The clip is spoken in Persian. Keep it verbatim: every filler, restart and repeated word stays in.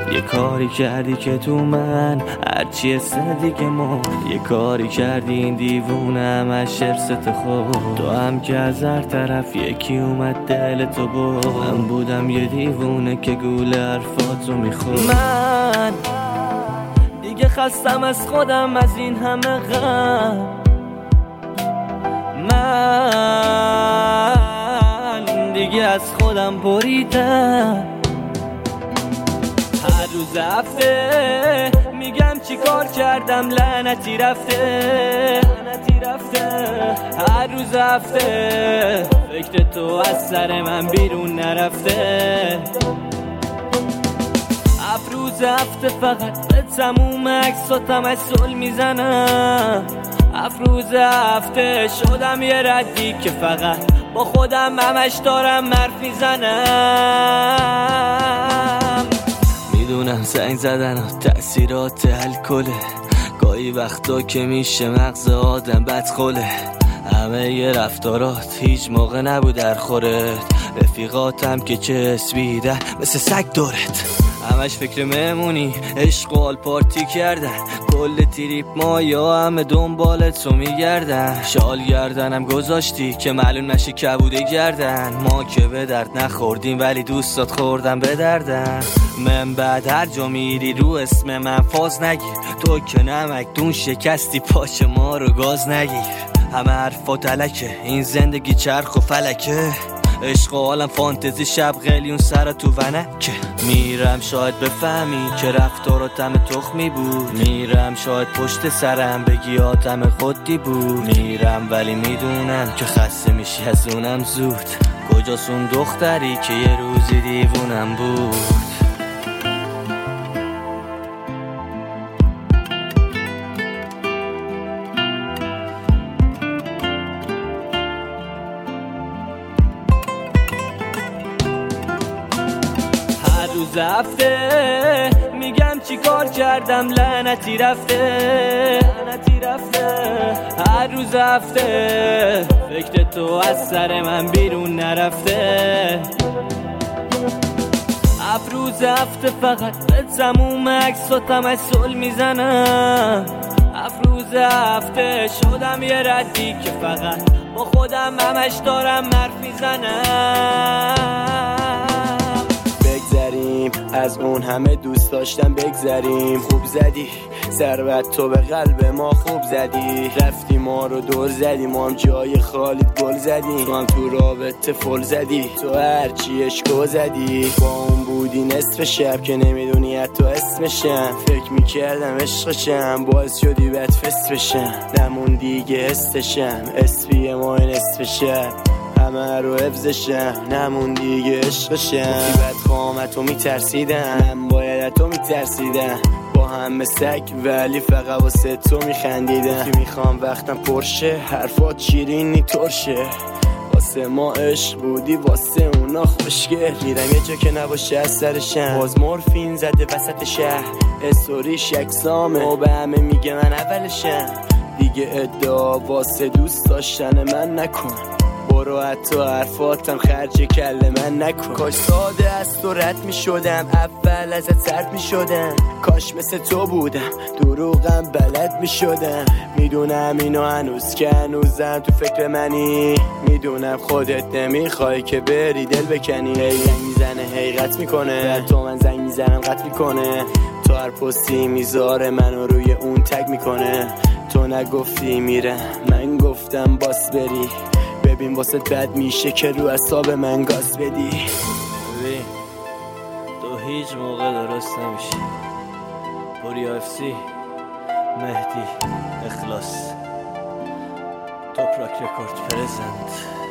یه کاری کردی که تو من هرچی اسم دیگه ما یه کاری کردی این دیوونه همش ارست خود. تو هم که از هر طرف یکی اومد دل تو بود. من بودم یه دیوونه که گول حرفاتو میخورد. من دیگه خستم از خودم از این همه غم. من دیگه از خودم بریدم. هر روز هفته میگم چی کار کردم لعنتی رفته لعنتی رفته. هر روز هفته فکر تو از سر من بیرون نرفته. افروز هفته فقط به تموم عکساتم اصول میزنم. افروز هفته شدم یه ردی که فقط با خودم همش دارم حرف میزنم. میدونم زنگ زدن و تأثیرات الکله گاهی وقتا که میشه مغز آدم بدخله. همه یه رفتارات هیچ موقع نبود در خورت. رفیقاتم که چسبیدن مثل سگ دورت. همش فکر مهمونی عشق و حال پارتی کردن. کل تریپ ما یا همه دنبالت تو میگردن. شال گردنم گذاشتی که معلوم نشی کبوده گردن. ما که به درد نخوردیم ولی دوستات خوردن به دردن. من بعد هر جا میری رو اسم من فاز نگیر. تو که نمک دون شکستی پاچ ما رو گاز نگیر. همه حرفات الکه این زندگی چرخ و فلکه. عشق و عالم فانتزی شب قلیون سر تو ونکه. میرم شاید بفهمی که رفتاراتم تخمی بود. میرم شاید پشت سرم بگی آدم خودی بود. میرم ولی میدونم که خسته میشی از اونم زود. کجاست اون دختری که یه روزی دیوونم بود. روز هفته میگم چی کار کردم لعنتی رفته لعنتی رفته. هر روز هفته فکر تو از سر من بیرون نرفته. افروز هفته فقط به تموم عکساتم اصول میزنم. افروز هفته شدم یه ردی که فقط با خودم همش دارم حرف میزنم. از اون همه دوست داشتم بگذریم. خوب زدی ثروت تو به قلب ما خوب زدی. رفتی ما رو دور زدی ما هم جای خالیت گل زدی. تو هم تو رابطه فل زدی. تو هرچی اشکو زدی. با اون بودی نصف شب که نمیدونی حتی اسمشم. فکر میکردم عشقشم باعث شدی بد فس بشم. نمون دیگه حسشم اسپی ما نصف شب همه رو حفظشم. نمون دیگه عشقشم. گفتی بد قامتو میترسیدم من باید تو میترسیدم. با همه سگ ولی فقط واسه تو میخندیدم. گفتی میخوام وقتم پرشه حرفات شیرینی ترشه. واسه ما عشق بودی واسه اونا خوشگل. میرم یه جا که نباشه از سرشم. باز مورفین زده وسط شهر استوریش یکسامه و به همه میگه من اولشم. دیگه ادعا واسه دوست داشتن من نکن. برو حتی حرفاتم خرج کله من نکن. کاش ساده از تو رد می شدم اول ازت سرد می شدم. کاش مثل تو بودم دروغم بلد می شدم. میدونم اینو هنوز که هنوزم تو فکر منی. میدونم خودت نمیخوای که بری دل بکنی. هی زنگ میزنه هی قط میکنه. در تو من زنگ میزنم قط میکنه. تو هر پستی میذاره منو روی اون تگ میکنه. تو نگفتی میرم من گفتم باس بری. ببین واسه بد میشه که رو اعصاب من گاز بدی. ببین تو هیچ موقع درست نمیشی. پوریا اف سی مهدی اخلاص توپراک رکورد پرزنت.